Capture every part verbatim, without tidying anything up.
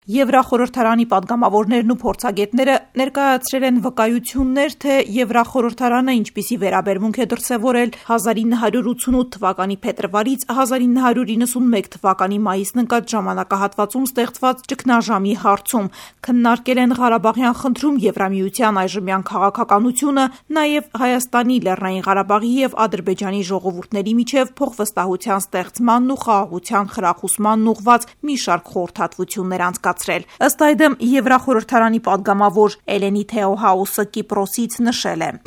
Եվրախորհրդարանի պատգամավորներն ու փորձագետները ներկայացրել են վկայություններ, թե Եվրախորհրդարանը ինչպիսի վերաբերմունք է դրսևորել հազար ինը հարյուր ութսունութ թվականի փետրվարից հազար ինը հարյուր նվաթ թվականի մայիսն ընկած ժամանակահատվածում ստեղծված ճգնաժամի հարցում, քննարկել են Ղարաբաղյան խնդրում Եվրամիության այժմյան քաղաքականությունը, նաև Հայաստանի, Լեռնային Ղարաբաղի և Ադրբեջանի ժողովուրդների միջև փոխվստահության ստեղծմանն ու խաղաղության խրախուսմանն ուղղված մի շարք խորհրդատվություններ անցկացրել։ Ըստ այդմ, Եվրախորհրդարանի պատգամավոր Էլենի Թեոհաուսը Կիպրոսից նշել է.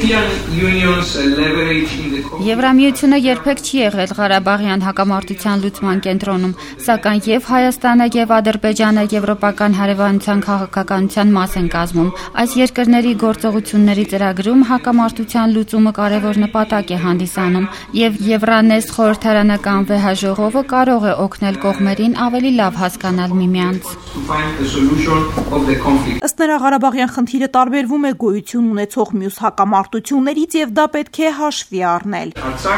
Եվրամիությունը երբեք չի եղել Ղարաբաղյան հակամարտության լուծման կենտրոնում, սակայն և Հայաստանը և Ադրբեջանը եվրոպական հարևանության քաղաքականության մաս են կազմում։ Այս երկրների գործողությունների ծրագրում հակամարտության լուծումը կարևոր նպատակ է հանդիսանում, և Եվրանեստ խորհրդարանական վեհաժողովը կարող է օգնել կողմերին ավելի լավ հասկանալ միմյանց։ Ըստ նրա, Ղարաբաղյան խնդիրը տարբերվում է գոյություն ունեցող մյուս հակամարտություններից և դա պետք է հաշվի առնել։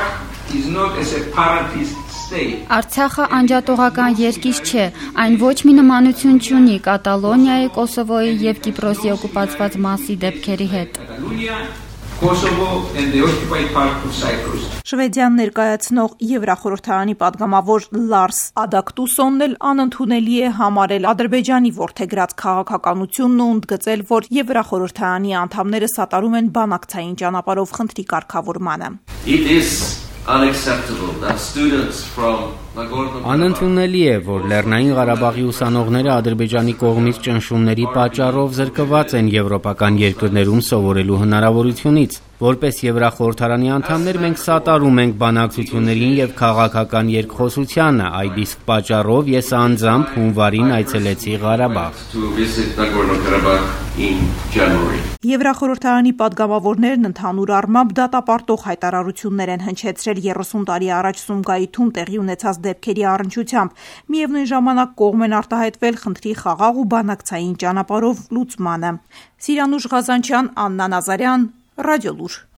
Արցախը անջատողական երկիր չէ, այն ոչ մի նմանություն չունի Կատալոնիայի, Կոսովոյի և Կիպրոսի օկուպացված մասի դեպքերի հետ։ Շվեդիան ներկայացնող Եվրախորհրդարանի պատգամավոր Լարս Ադակտուսոնն էլ անընդունելի է համարել Ադրբեջանի որդեգրած քաղաքականությունն ու ընդգծել, որ Եվրախորհրդարանի անդամները սատարում են բանակցային ճանապարհով խնդրի կարգավորմանը։ Անընդունելի է, որ Լեռնային Ղարաբաղի ուսանողները Ադրբեջանի կողմից ճնշումների պատճառով զրկված են եվրոպական երկրներում սովորելու հնարավորությունից։ Որպես Եվրախորհրդարանի անդամներ մենք սատարում ենք բանակցություններին և քաղաքական երկխոսությանը, այդ իսկ պատճառով ես անձամբ հունվարին այցելեցի Ղարաբաղ։ Եվրախորհրդարանի պատգամավորներն ընդհանուր առմամբ դատապարտող հայտարարություններ են հնչեցրել երեսուն տարի առաջ Սումգայիթում տեղի ունեցած դեպքերի առնչությամբ, միևնույն ժամանակ կողմ են արտահայտվել խնդրի խաղաղ ու բանակցային ճանապարհով լուծմանը։ Սիրանուշ Ղազանչյան, Աննա Նազարյան, Ռադիոլուր։